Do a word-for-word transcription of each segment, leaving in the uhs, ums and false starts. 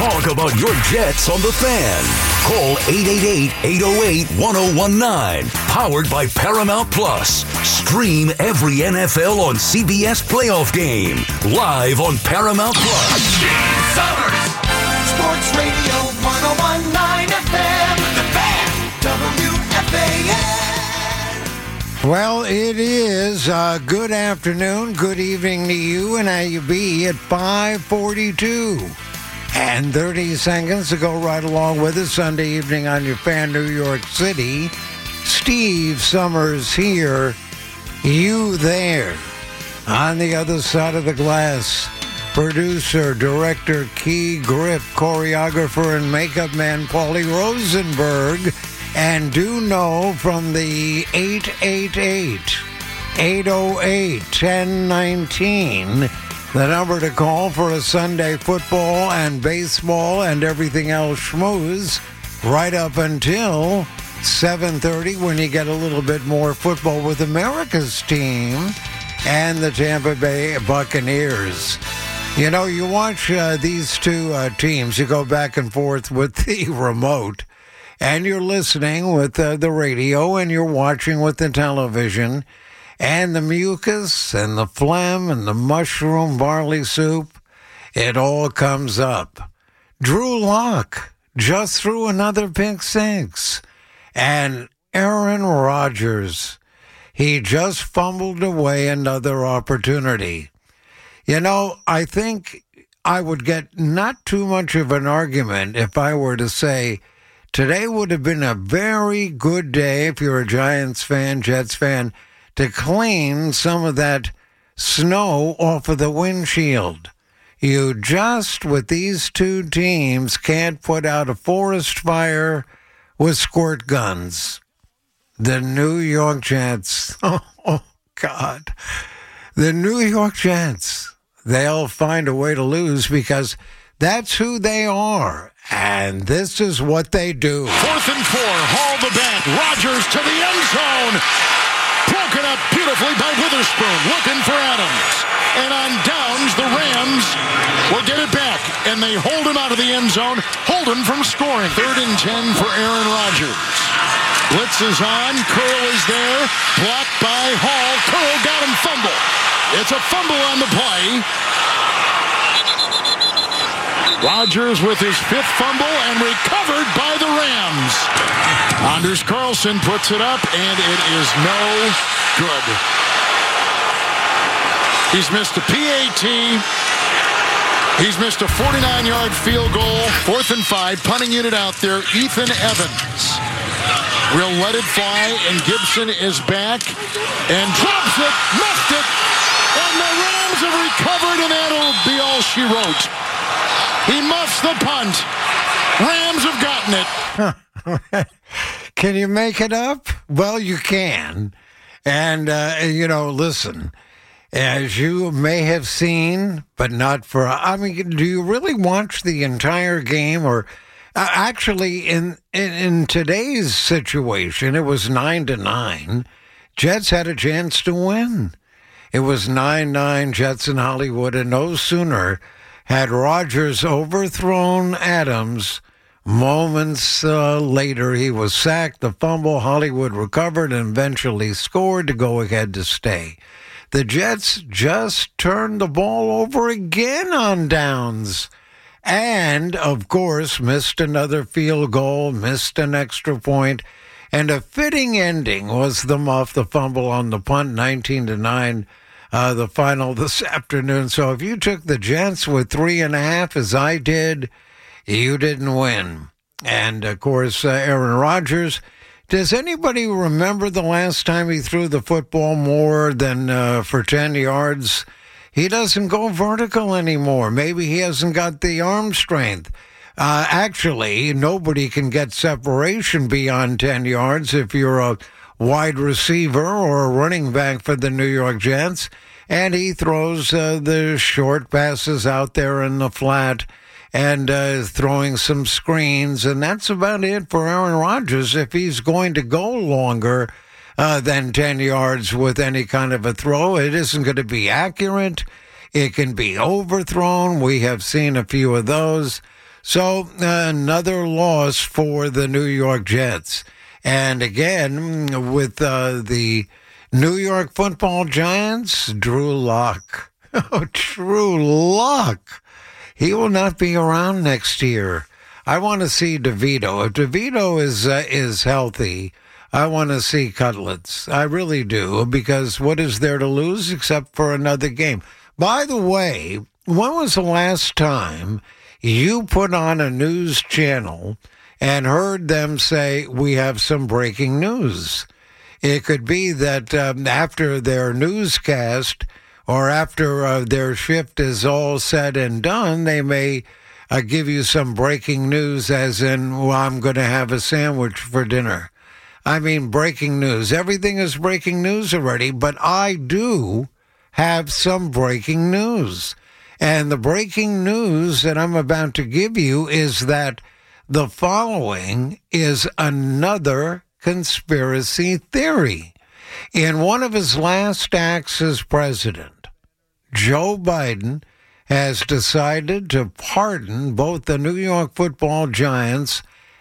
Talk about your Jets on the Fan. Call eight eight eight, eight oh eight, one oh one nine. Powered by Paramount Plus. Stream every N F L on C B S Playoff Game. Live on Paramount Plus. Steve Summers. Sports Radio one oh one point nine F M. The Fan. W F A N. Well, it is uh, good afternoon, good evening to you, and how you be at five forty-two. And thirty seconds to go right along with us Sunday evening on your Fan New York City. Steve Summers here, you there. On the other side of the glass, producer, director, key grip, choreographer, and makeup man Paulie Rosenberg. And do know from the eight eight eight, eight oh eight, one oh one nine, the number to call for a Sunday football and baseball and everything else schmooze right up until seven thirty when you get a little bit more football with America's team and the Tampa Bay Buccaneers. You know, you watch uh, these two uh, teams, you go back and forth with the remote, and you're listening with uh, the radio, and you're watching with the television, and the mucus and the phlegm and the mushroom barley soup, it all comes up. Drew Lock just threw another pick six. And Aaron Rodgers, he just fumbled away another opportunity. You know, I think I would get not too much of an argument if I were to say, today would have been a very good day, if you're a Giants fan, Jets fan, to clean some of that snow off of the windshield. You just, with these two teams, can't put out a forest fire with squirt guns. The New York Jets, oh, oh God, the New York Jets, they'll find a way to lose because that's who they are. And this is what they do. Fourth and four, haul the back. Rodgers to the end zone. Broken up beautifully by Witherspoon. Looking for Adams. And on downs, the Rams will get it back. And they hold him out of the end zone. Hold him from scoring. Third and ten for Aaron Rodgers. Blitz is on. Curl is there. Blocked by Hall. Curl got him fumble. It's a fumble on the play. Rodgers with his fifth fumble and recovered by the Rams. Anders Carlson puts it up, and it is no good. He's missed a P A T. He's missed a forty-nine-yard field goal. Fourth and five. Punting unit out there. Ethan Evans will let it fly, and Gibson is back and drops it, muffed it, and the Rams have recovered, and that'll be all she wrote. He muffs the punt. Rams have gotten it. Can you make it up? Well, you can. And, uh, you know, listen, as you may have seen, but not for, I mean, do you really watch the entire game? Or uh, actually, in, in in today's situation, it was nine to nine. Jets had a chance to win. It was nine nine, Jets in Hollywood, and no sooner had Rodgers overthrown Adams, moments uh, later he was sacked, the fumble, Hollywood recovered, and eventually scored to go ahead to stay. The Jets just turned the ball over again on downs. And, of course, missed another field goal, missed an extra point, and a fitting ending was the muff, the fumble on the punt, nineteen to nine. Uh, the final this afternoon. So if you took the Jets with three and a half, as I did, you didn't win. And, of course, uh, Aaron Rodgers, does anybody remember the last time he threw the football more than uh, for ten yards? He doesn't go vertical anymore. Maybe he hasn't got the arm strength. Uh, actually, nobody can get separation beyond ten yards if you're a wide receiver or a running back for the New York Jets, and he throws uh, the short passes out there in the flat and uh, throwing some screens, and that's about it for Aaron Rodgers. If he's going to go longer uh, than ten yards with any kind of a throw, it isn't going to be accurate. It can be overthrown. We have seen a few of those. So uh, another loss for the New York Jets. And again, with uh, the New York Football Giants, Drew Lock. Oh, Drew Lock. He will not be around next year. I want to see DeVito. If DeVito is uh, is healthy, I want to see Cutlets. I really do, because what is there to lose except for another game? By the way, when was the last time you put on a news channel and heard them say, we have some breaking news? It could be that um, after their newscast or after uh, their shift is all said and done, they may uh, give you some breaking news, as in, well, I'm going to have a sandwich for dinner. I mean, breaking news. Everything is breaking news already, but I do have some breaking news. And the breaking news that I'm about to give you is that the following is another conspiracy theory. In one of his last acts as president, Joe Biden has decided to pardon both the New York Football Giants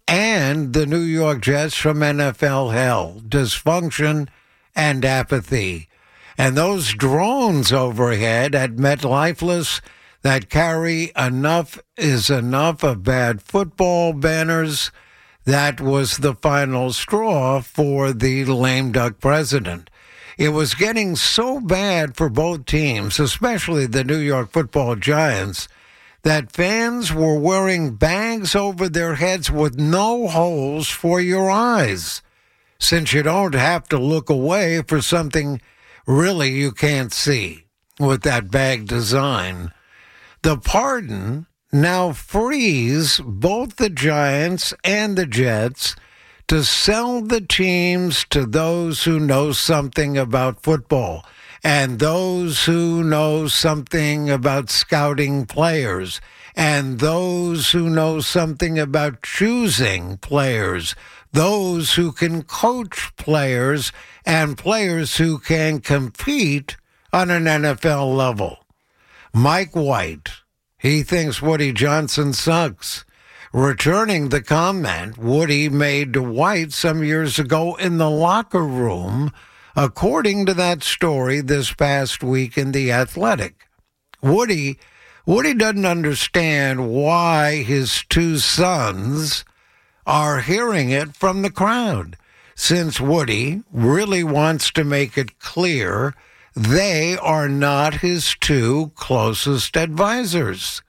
and the New York Jets from N F L hell, dysfunction, and apathy. And those drones overhead at MetLifeless that carry enough is enough of bad football banners, that was the final straw for the lame duck president. It was getting so bad for both teams, especially the New York Football Giants, that fans were wearing bags over their heads with no holes for your eyes, since you don't have to look away for something really you can't see with that bag design. The pardon now frees both the Giants and the Jets to sell the teams to those who know something about football and those who know something about scouting players and those who know something about choosing players, those who can coach players and players who can compete on an N F L level. Mike White, he thinks Woody Johnson sucks, returning the comment Woody made to White some years ago in the locker room, according to that story this past week in The Athletic. Woody, Woody doesn't understand why his two sons are hearing it from the crowd, since Woody really wants to make it clear they are not his two closest advisors.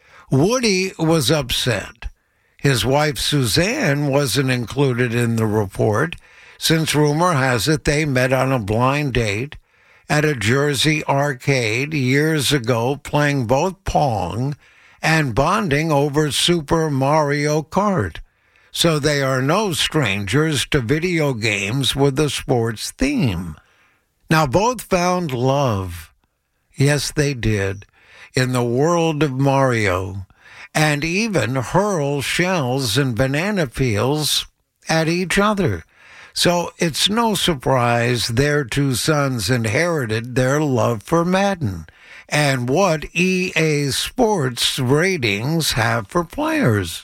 Woody was upset. His wife, Suzanne, wasn't included in the report, since rumor has it they met on a blind date at a Jersey arcade years ago, playing both Pong and bonding over Super Mario Kart. So they are no strangers to video games with a sports theme. Now, both found love. Yes, they did, in the world of Mario, and even hurl shells and banana peels at each other. So it's no surprise their two sons inherited their love for Madden and what E A Sports ratings have for players.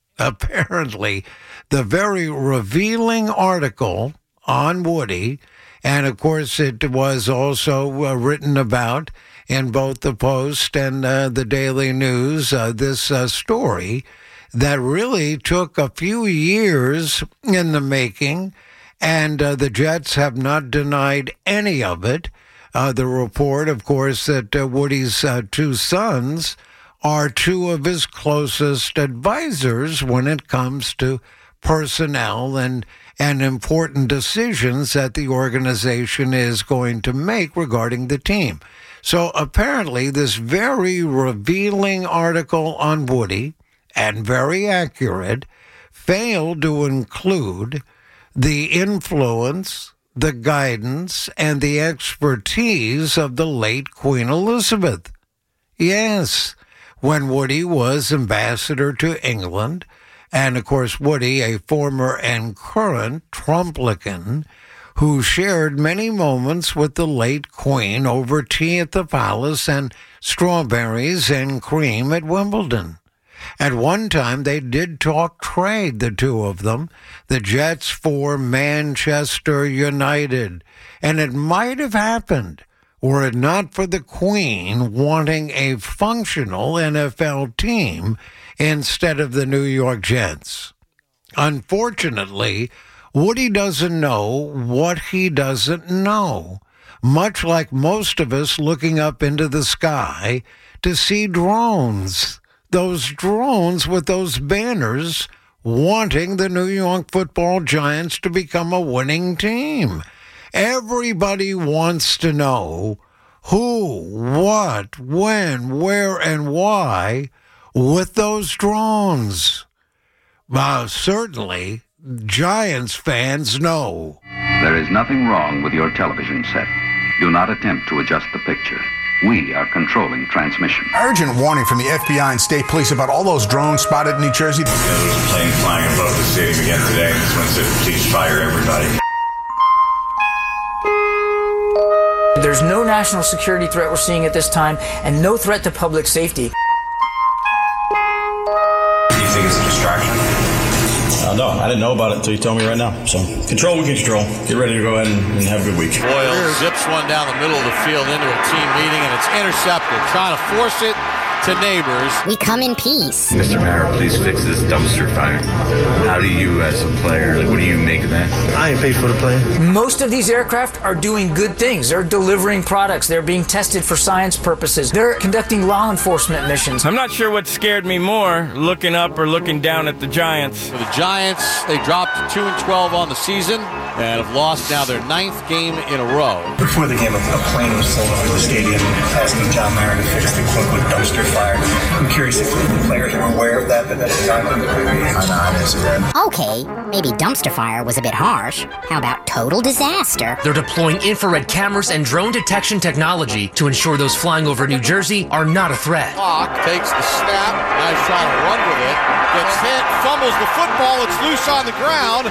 Apparently, the very revealing article on Woody, and of course it was also uh, written about in both the Post and uh, the Daily News, uh, this uh, story that really took a few years in the making, and uh, the Jets have not denied any of it. Uh, the report, of course, that uh, Woody's uh, two sons are two of his closest advisors when it comes to personnel and and important decisions that the organization is going to make regarding the team. So apparently this very revealing article on Woody, and very accurate, failed to include the influence, the guidance, and the expertise of the late Queen Elizabeth. Yes, when Woody was ambassador to England, and of course Woody, a former and current Trumplican, who shared many moments with the late Queen over tea at the palace and strawberries and cream at Wimbledon. At one time, they did talk trade, the two of them, the Jets for Manchester United. And it might have happened were it not for the Queen wanting a functional N F L team instead of the New York Jets. Unfortunately, Woody doesn't know what he doesn't know, much like most of us looking up into the sky to see drones. Those drones with those banners wanting the New York Football Giants to become a winning team. Everybody wants to know who, what, when, where, and why with those drones. Well, certainly, Giants fans know. There is nothing wrong with your television set. Do not attempt to adjust the picture. We are controlling transmission. Urgent warning from the F B I and state police about all those drones spotted in New Jersey. There was a plane flying above the stadium again today. This one said, please fire everybody. There's no national security threat we're seeing at this time, and no threat to public safety. Do you think it's a distraction? Uh, no, I didn't know about it until you told me right now. So, control we control. Get ready to go ahead and, and have a good week. Boyle zips one down the middle of the field into a team meeting, and it's intercepted. Trying to force it to Neighbors. We come in peace. Mister Mayor, please fix this dumpster fire. How do you, as a player, like, what do you make of that? I ain't paid for the plane. Most of these aircraft are doing good things. They're delivering products. They're being tested for science purposes. They're conducting law enforcement missions. I'm not sure what scared me more, looking up or looking down at the Giants. For the Giants, they dropped to two and twelve on the season and have lost now their ninth game in a row. Before the game, a plane was flown over the stadium asking John Mayer to fix the quote-unquote dumpster fire. I'm curious if the players are aware of that, but that's not I'm not answer that. Okay, maybe dumpster fire was a bit harsh. How about total disaster? They're deploying infrared cameras and drone detection technology to ensure those flying over New Jersey are not a threat. Hawk takes the snap, now he's trying to run with it, gets hit, fumbles the football, it's loose on the ground.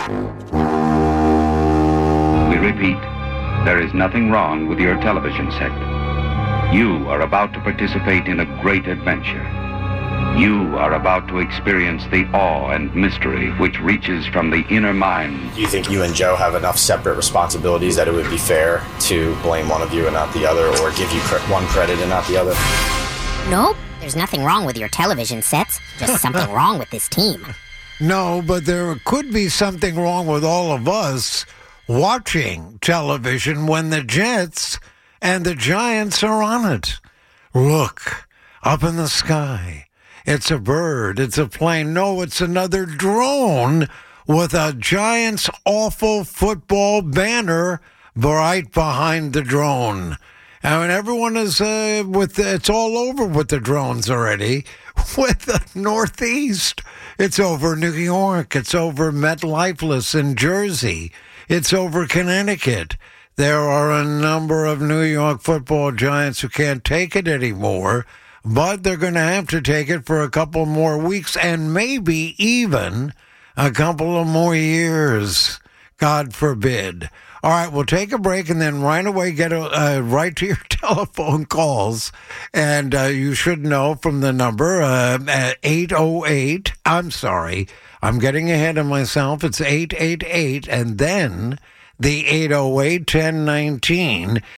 We repeat, there is nothing wrong with your television set. You are about to participate in a great adventure. You are about to experience the awe and mystery which reaches from the inner mind. Do you think you and Joe have enough separate responsibilities that it would be fair to blame one of you and not the other, or give you cre- one credit and not the other? Nope. There's nothing wrong with your television sets. Just something wrong with this team. No, but there could be something wrong with all of us watching television when the Jets and the Giants are on it. Look, up in the sky. It's a bird. It's a plane. No, it's another drone with a Giants awful football banner right behind the drone. I mean, everyone is uh, with, it's all over with the drones already. With the Northeast, it's over New York. It's over MetLifeless in Jersey. It's over Connecticut. There are a number of New York Football Giants who can't take it anymore, but they're going to have to take it for a couple more weeks and maybe even a couple of more years. God forbid. All right, we'll take a break and then right away get a, uh, right to your telephone calls. And uh, you should know from the number uh, at eight oh eight. I'm sorry, I'm getting ahead of myself. It's eight eight eight and then the eight oh eight, ten nineteen.